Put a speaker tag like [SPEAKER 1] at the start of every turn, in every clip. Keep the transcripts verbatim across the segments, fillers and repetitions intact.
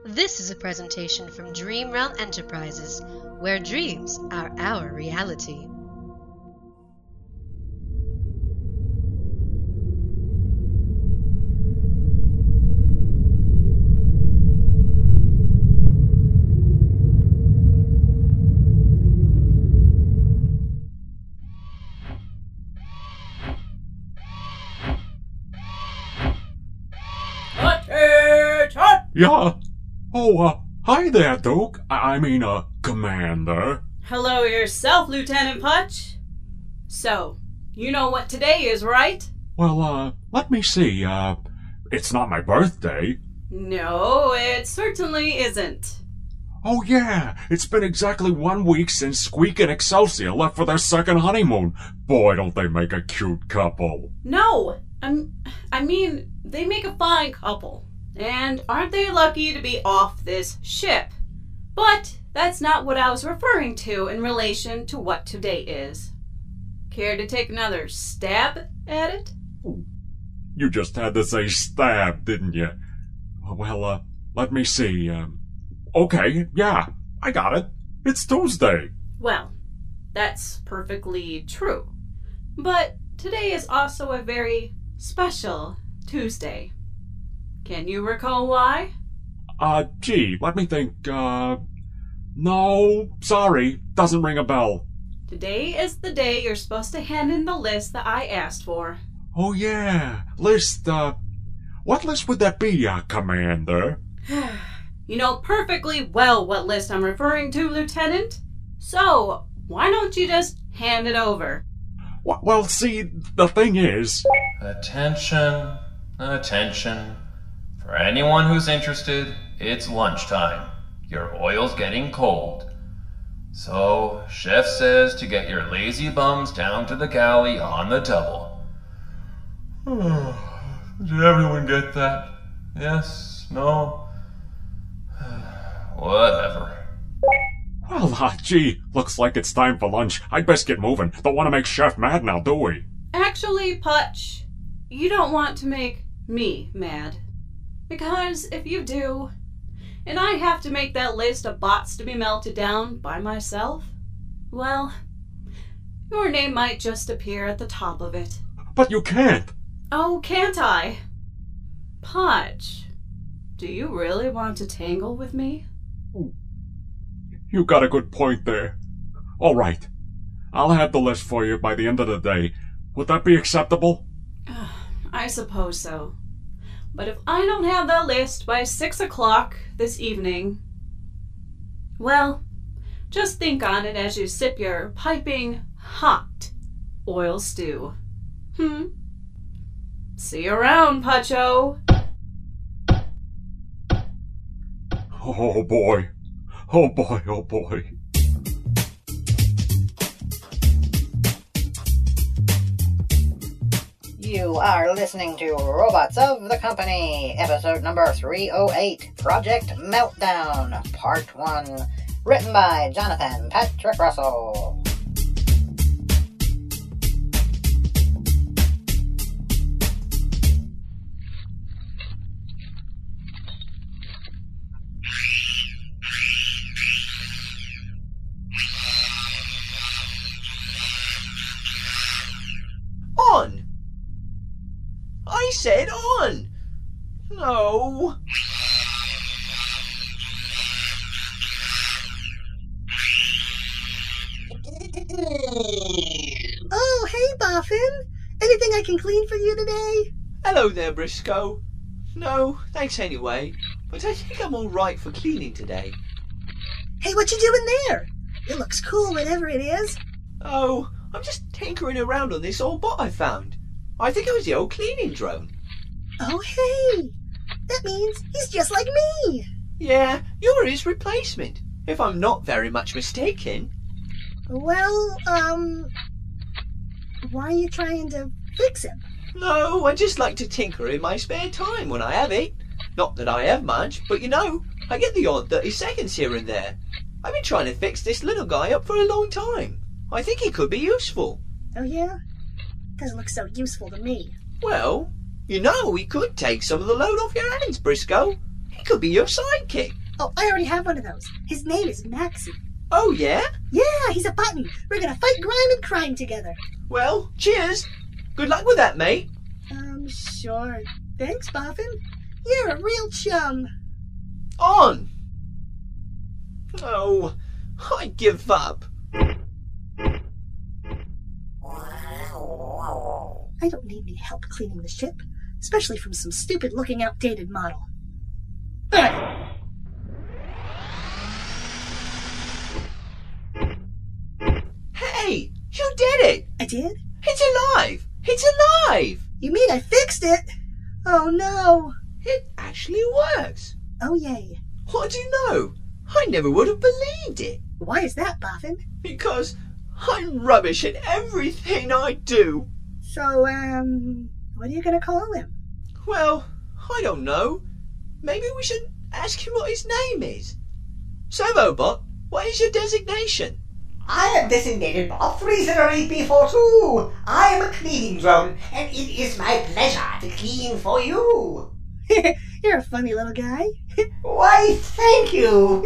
[SPEAKER 1] This is a presentation from Dream Realm Enterprises, where dreams are our reality.
[SPEAKER 2] Yeah. Oh, uh, hi there, Duke. I, I mean, uh, Commander.
[SPEAKER 3] Hello yourself, Lieutenant Putch. So, you know what today is, right?
[SPEAKER 2] Well, uh, let me see. Uh, it's not my birthday.
[SPEAKER 3] No, it certainly isn't.
[SPEAKER 2] Oh, yeah. It's been exactly one week since Squeak and Excelsior left for their second honeymoon. Boy, don't they make a cute couple.
[SPEAKER 3] No, I'm, I mean, they make a fine couple. And aren't they lucky to be off this ship? But that's not what I was referring to in relation to what today is. Care to take another stab at it?
[SPEAKER 2] You just had to say stab, didn't you? Well, uh, let me see. Um, okay, yeah, I got it. It's Tuesday.
[SPEAKER 3] Well, that's perfectly true. But today is also a very special Tuesday. Can you recall why?
[SPEAKER 2] Uh, gee, let me think, uh... No, sorry, doesn't ring a bell.
[SPEAKER 3] Today is the day you're supposed to hand in the list that I asked for.
[SPEAKER 2] Oh, yeah, list, uh... What list would that be, uh, Commander?
[SPEAKER 3] You know perfectly well what list I'm referring to, Lieutenant. So, why don't you just hand it over?
[SPEAKER 2] W- well, see, the thing is...
[SPEAKER 4] Attention, attention. For anyone who's interested, it's lunchtime. Your oil's getting cold. So, Chef says to get your lazy bums down to the galley on the double. Did everyone get that? Yes? No? Whatever.
[SPEAKER 2] Well, uh, gee, looks like it's time for lunch. I'd best get moving. Don't want to make Chef mad now, do we?
[SPEAKER 3] Actually, Putch, you don't want to make me mad. Because if you do, and I have to make that list of bots to be melted down by myself, well, your name might just appear at the top of it.
[SPEAKER 2] But you can't.
[SPEAKER 3] Oh, can't I? Putch, do you really want to tangle with me?
[SPEAKER 2] You got a good point there. All right. I'll have the list for you by the end of the day. Would that be acceptable?
[SPEAKER 3] I suppose so. But if I don't have that list by six o'clock this evening, well, just think on it as you sip your piping hot oil stew. Hmm? See you around, Putcho.
[SPEAKER 2] Oh boy. Oh boy, oh boy.
[SPEAKER 5] You are listening to Robots of the Company, episode number three oh eight, Project Meltdown, part one, written by Jonathan Patrick Russell.
[SPEAKER 6] On! I said on! No!
[SPEAKER 7] Oh, hey, Boffin! Anything I can clean for you today?
[SPEAKER 6] Hello there, Briscoe. No, thanks anyway, but I think I'm alright for cleaning today.
[SPEAKER 7] Hey, what you doing there? It looks cool, whatever it is.
[SPEAKER 6] Oh, I'm just tinkering around on this old bot I found. I think it was the old cleaning drone.
[SPEAKER 7] Oh, hey! That means he's just like me!
[SPEAKER 6] Yeah, you're his replacement, if I'm not very much mistaken.
[SPEAKER 7] Well, um... why are you trying to fix him?
[SPEAKER 6] No, I just like to tinker in my spare time when I have it. Not that I have much, but you know, I get the odd thirty seconds here and there. I've been trying to fix this little guy up for a long time. I think he could be useful.
[SPEAKER 7] Oh, yeah? Doesn't look so useful to me.
[SPEAKER 6] Well, you know, he could take some of the load off your hands, Briscoe. He could be your sidekick.
[SPEAKER 7] Oh, I already have one of those. His name is Maxie.
[SPEAKER 6] Oh, yeah?
[SPEAKER 7] Yeah, he's a button. We're gonna fight grime and crime together.
[SPEAKER 6] Well, cheers. Good luck with that, mate.
[SPEAKER 7] Um, sure. Thanks, Boffin. You're a real chum.
[SPEAKER 6] On! Oh, I give up.
[SPEAKER 7] I don't need any help cleaning the ship, especially from some stupid-looking, outdated model. Ugh.
[SPEAKER 6] Hey, you did it!
[SPEAKER 7] I did?
[SPEAKER 6] It's alive! It's alive!
[SPEAKER 7] You mean I fixed it? Oh, no.
[SPEAKER 6] It actually works.
[SPEAKER 7] Oh, yay.
[SPEAKER 6] What do you know? I never would have believed it.
[SPEAKER 7] Why is that, Boffin?
[SPEAKER 6] Because I'm rubbish at everything I do.
[SPEAKER 7] So, um, what are you gonna call him?
[SPEAKER 6] Well, I don't know. Maybe we should ask him what his name is. Servobot, what is your designation?
[SPEAKER 8] I am designated Bot three zero eight B four two. I am a cleaning drone, and it is my pleasure to clean for you.
[SPEAKER 7] You're a funny little guy.
[SPEAKER 8] Why, thank you.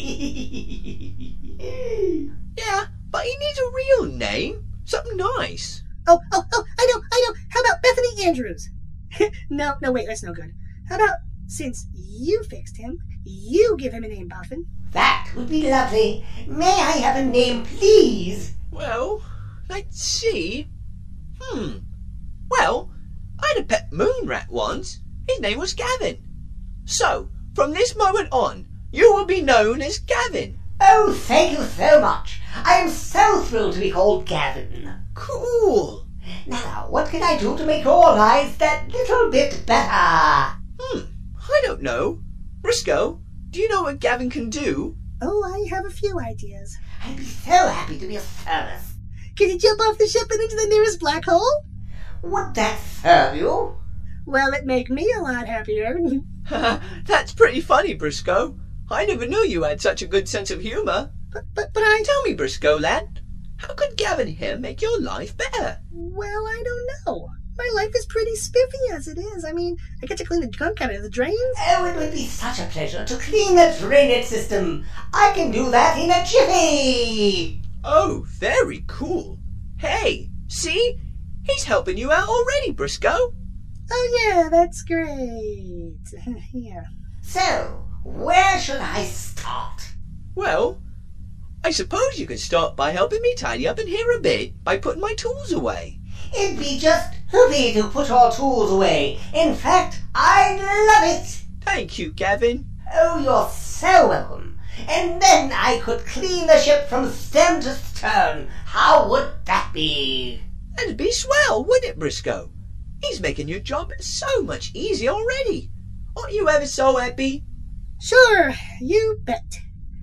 [SPEAKER 6] Yeah, but he needs a real name. Something nice.
[SPEAKER 7] Oh, oh, oh, I know, I know. How about Bethany Andrews? no, no, wait, that's no good. How about, since you fixed him, you give him a name, Boffin?
[SPEAKER 8] That would be lovely. May I have a name, please?
[SPEAKER 6] Well, let's see. Hmm. Well, I had a pet moon rat once. His name was Gavin. So, from this moment on, you will be known as Gavin.
[SPEAKER 8] Oh, thank you so much. I am so thrilled to be called Gavin.
[SPEAKER 6] Cool.
[SPEAKER 8] Now, what can I do to make your lives that little bit better?
[SPEAKER 6] Hmm. I don't know. Briscoe, do you know what Gavin can do?
[SPEAKER 7] Oh, I have a few ideas.
[SPEAKER 8] I'd be so happy to be of service.
[SPEAKER 7] Can you jump off the ship and into the nearest black hole?
[SPEAKER 8] Would that serve you?
[SPEAKER 7] Well, it'd make me a lot happier.
[SPEAKER 6] That's pretty funny, Briscoe. I never knew you had such a good sense of humour.
[SPEAKER 7] But, but, but I...
[SPEAKER 6] Tell me, Briscoe, lad, how could Gavin here make your life better?
[SPEAKER 7] Well, I don't know. My life is pretty spiffy as it is. I mean, I get to clean the gunk out of the drains.
[SPEAKER 8] Oh, it would be such a pleasure to clean the drainage system. I can do that in a jiffy.
[SPEAKER 6] Oh, very cool. Hey, see? He's helping you out already, Briscoe.
[SPEAKER 7] Oh, yeah, that's great. Here.
[SPEAKER 8] So, where should I start?
[SPEAKER 6] Well, I suppose you could start by helping me tidy up in here a bit by putting my tools away.
[SPEAKER 8] It'd be just hoopy to put your tools away. In fact, I'd love it.
[SPEAKER 6] Thank you, Gavin.
[SPEAKER 8] Oh, you're so welcome. And then I could clean the ship from stem to stern. How would that be?
[SPEAKER 6] That'd be swell, wouldn't it, Briscoe? He's making your job so much easier already. Aren't you ever so happy?
[SPEAKER 7] Sure, you bet.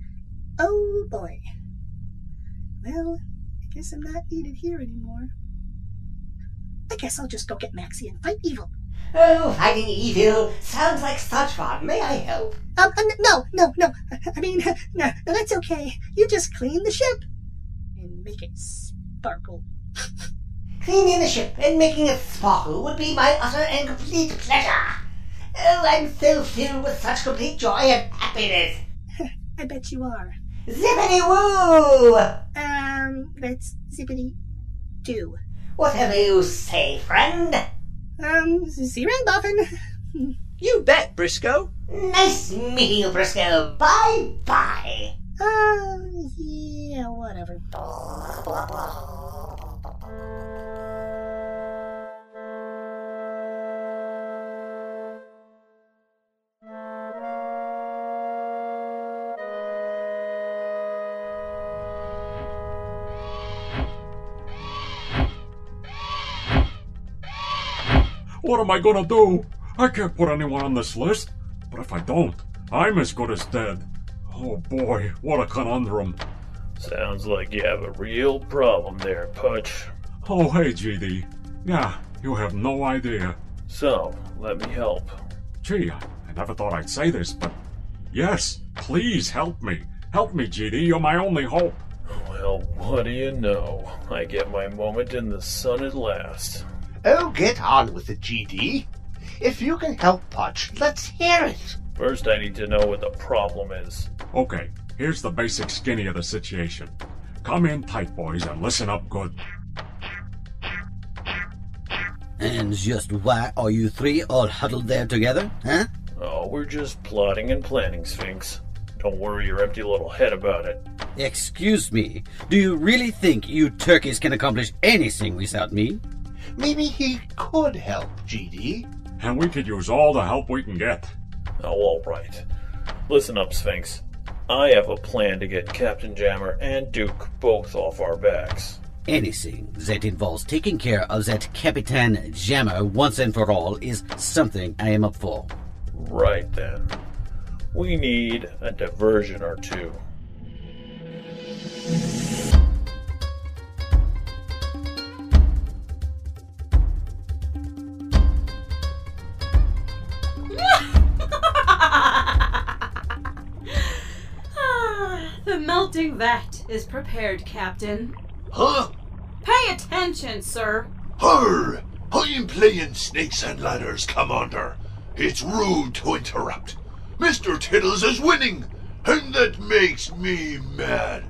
[SPEAKER 7] Oh, boy. Well, I guess I'm not needed here anymore. I guess I'll just go get Maxie and fight evil.
[SPEAKER 8] Oh, fighting evil sounds like such fun. May I help?
[SPEAKER 7] Um, uh, no, no, no. I mean, no, no, that's okay. You just clean the ship and make it sparkle.
[SPEAKER 8] Cleaning the ship and making it sparkle would be my utter and complete pleasure. Oh, I'm so filled with such complete joy and happiness.
[SPEAKER 7] I bet you are.
[SPEAKER 8] Zippity-woo!
[SPEAKER 7] Um, that's zippity-doo.
[SPEAKER 8] Whatever you say, friend.
[SPEAKER 7] Um, see you around, Boffin.
[SPEAKER 6] You bet, Briscoe.
[SPEAKER 8] Nice meeting you, Briscoe. Bye-bye.
[SPEAKER 7] Uh, yeah, whatever.
[SPEAKER 2] What am I gonna do? I can't put anyone on this list. But if I don't, I'm as good as dead. Oh boy, what a conundrum.
[SPEAKER 9] Sounds like you have a real problem there, Putch.
[SPEAKER 2] Oh hey, G D. Yeah, you have no idea.
[SPEAKER 9] So, let me help.
[SPEAKER 2] Gee, I never thought I'd say this, but yes, please help me. Help me, G D, you're my only hope.
[SPEAKER 9] Well, what do you know? I get my moment in the sun at last.
[SPEAKER 10] Oh, get on with it, G D. If you can help Putch, let's hear it.
[SPEAKER 9] First, I need to know what the problem is.
[SPEAKER 2] Okay, here's the basic skinny of the situation. Come in tight, boys, and listen up good.
[SPEAKER 10] And just why are you three all huddled there together, huh?
[SPEAKER 9] Oh, we're just plotting and planning, Sphinx. Don't worry your empty little head about it.
[SPEAKER 10] Excuse me, do you really think you turkeys can accomplish anything without me?
[SPEAKER 11] Maybe he could help, G D.
[SPEAKER 2] And we could use all the help we can get.
[SPEAKER 9] Oh, all right. Listen up, Sphinx. I have a plan to get Captain Jammer and Duke both off our backs.
[SPEAKER 10] Anything that involves taking care of that Capitan Jammer once and for all is something I am up for.
[SPEAKER 9] Right then. We need a diversion or two.
[SPEAKER 3] The melting vat is prepared, Captain.
[SPEAKER 11] Huh?
[SPEAKER 3] Pay attention, sir.
[SPEAKER 11] Her! I'm playing Snakes and Ladders, Commander. It's rude to interrupt. Mister Tiddles is winning, and that makes me mad.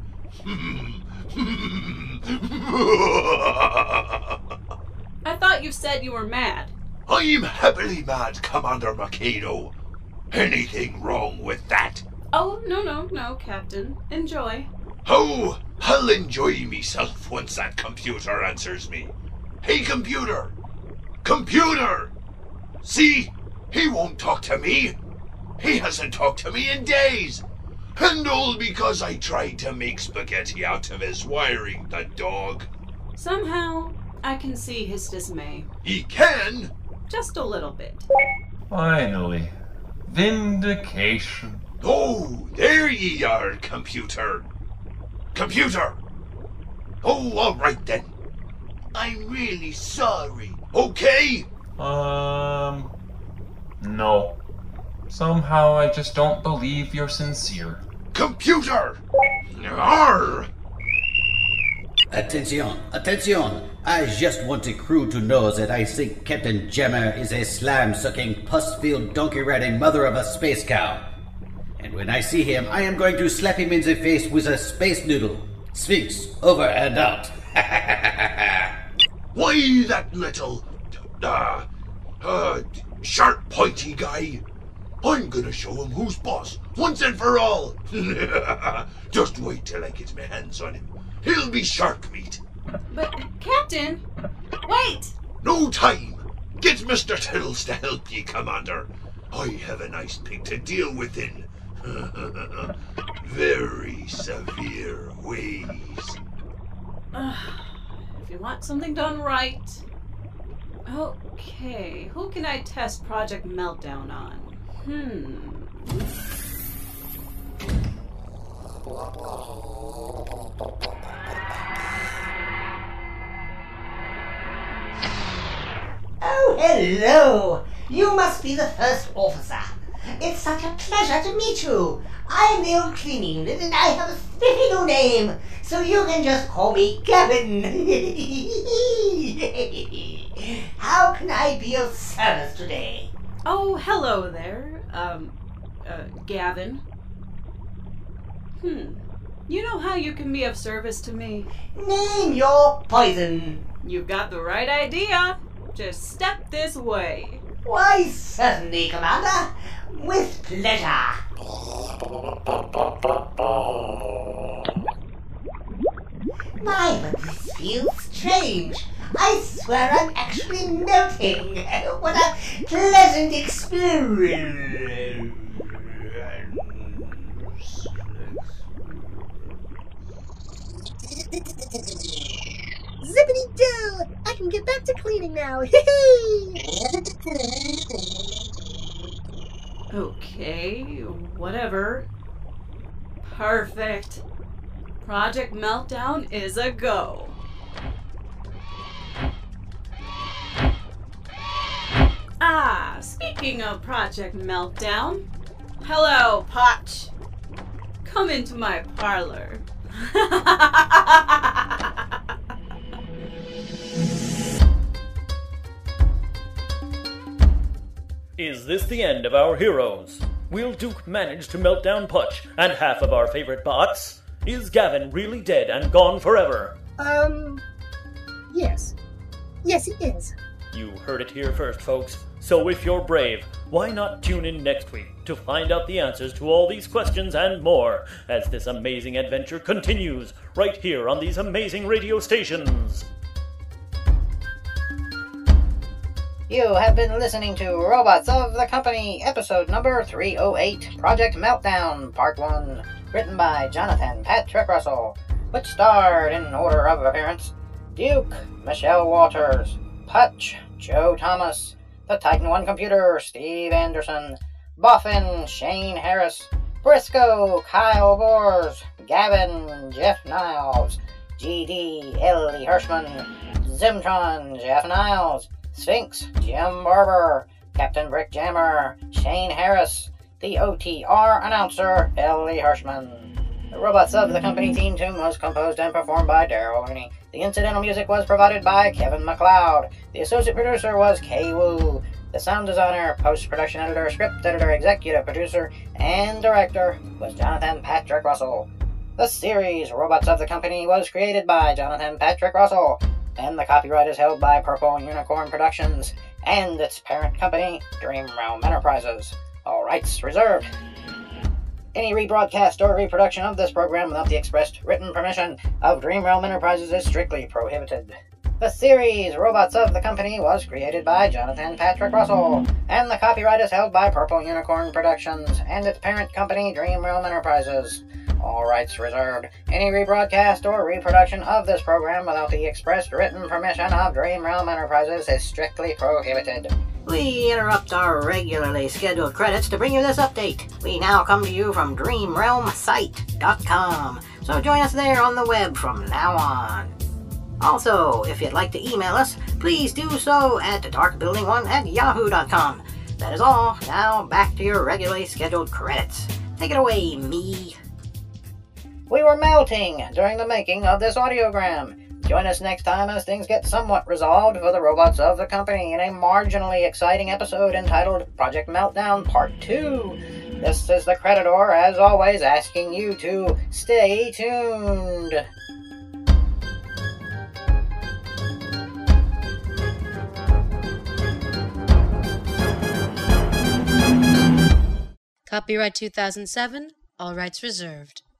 [SPEAKER 3] I thought you said you were mad.
[SPEAKER 11] I'm happily mad, Commander Mikado. Anything wrong with that?
[SPEAKER 3] Oh, no, no, no, Captain. Enjoy.
[SPEAKER 11] Oh, I'll enjoy myself once that computer answers me. Hey, computer! Computer! See? He won't talk to me. He hasn't talked to me in days. And all because I tried to make spaghetti out of his wiring, the dog.
[SPEAKER 3] Somehow, I can see his dismay.
[SPEAKER 11] He can?
[SPEAKER 3] Just a little bit.
[SPEAKER 4] Finally. Vindication.
[SPEAKER 11] Oh, there ye are, computer. Computer! Oh, all right then. I'm really sorry. Okay?
[SPEAKER 4] Um... No. Somehow I just don't believe you're sincere.
[SPEAKER 11] Computer! Arr!
[SPEAKER 10] Attention, attention! I just want the crew to know that I think Captain Jammer is a slime-sucking, pus-filled, donkey-riding mother of a space cow. And when I see him, I am going to slap him in the face with a space noodle. Sphinx, over and out.
[SPEAKER 11] Why, that little, uh, uh, sharp, pointy guy. I'm gonna show him who's boss, once and for all. Just wait till I get my hands on him. He'll be shark meat.
[SPEAKER 3] But, Captain, wait!
[SPEAKER 11] No time. Get Mister Tiddles to help ye, Commander. I have a nice pig to deal with in very severe ways.
[SPEAKER 3] Uh, if you want something done right... Okay, who can I test Project Meltdown on? Hmm...
[SPEAKER 8] Oh, hello! You must be the first officer. It's such a pleasure to meet you. I'm the old cleaning unit and I have a spiffy new name, so you can just call me Gavin. How can I be of service today?
[SPEAKER 3] Oh, hello there, um, uh, Gavin. Hmm, you know how you can be of service to me?
[SPEAKER 8] Name your poison.
[SPEAKER 3] You've got the right idea. Just step this way.
[SPEAKER 8] Why, certainly, Commander. With pleasure. My, but this feels strange. I swear I'm actually melting. What a pleasant experience.
[SPEAKER 7] Zippity doo! I can get back to cleaning now. Hee
[SPEAKER 3] Okay, whatever. Perfect. Project Meltdown is a go. Ah, speaking of Project Meltdown, hello, Potch. Come into my parlor.
[SPEAKER 9] Is this the end of our heroes? will Duke manage to melt down Putch and half of our favorite bots? Is Gavin really dead and gone forever?
[SPEAKER 7] Um, yes. Yes, he is.
[SPEAKER 9] You heard it here first, folks. So if you're brave, why not tune in next week to find out the answers to all these questions and more as this amazing adventure continues right here on these amazing radio stations.
[SPEAKER 5] You have been listening to Robots of the Company, episode number three oh eight, Project Meltdown, Part one, written by Jonathan Patrick Russell, which starred, in order of appearance, Duke, Michelle Walters, Putch, Joe Thomas, the Titan one computer, Steve Anderson, Boffin, Shane Harris, Briscoe, Kyle Bors, Gavin, Jeff Niles, G D, Ellie Hirschman, Zimtron, Jeff Niles, Sphinx, Jim Barber, Captain Brick Jammer, Shane Harris, the O T R announcer, Ellie Hirschman. The Robots of the Company theme tune was composed and performed by Daryl Looney. The incidental music was provided by Kevin MacLeod. The associate producer was Kay Wu. The sound designer, post-production editor, script editor, executive producer, and director was Jonathan Patrick Russell. The series Robots of the Company was created by Jonathan Patrick Russell, and the copyright is held by Purple Unicorn Productions and its parent company, Dream Realm Enterprises. All rights reserved. Any rebroadcast or reproduction of this program without the expressed written permission of Dream Realm Enterprises is strictly prohibited. The series Robots of the Company was created by Jonathan Patrick Russell, and the copyright is held by Purple Unicorn Productions and its parent company, Dream Realm Enterprises. All rights reserved. Any rebroadcast or reproduction of this program without the expressed written permission of Dream Realm Enterprises is strictly prohibited. We interrupt our regularly scheduled credits to bring you this update. We now come to you from dream realm site dot com, so join us there on the web from now on. Also, if you'd like to email us, please do so at dark building one at yahoo dot com. That is all. Now back to your regularly scheduled credits. Take it away, me. We were melting during the making of this audiogram. Join us next time as things get somewhat resolved for the Robots of the Company in a marginally exciting episode entitled Project Meltdown Part two. This is the Creditor, as always, asking you to stay tuned.
[SPEAKER 1] Copyright two thousand seven, all rights reserved.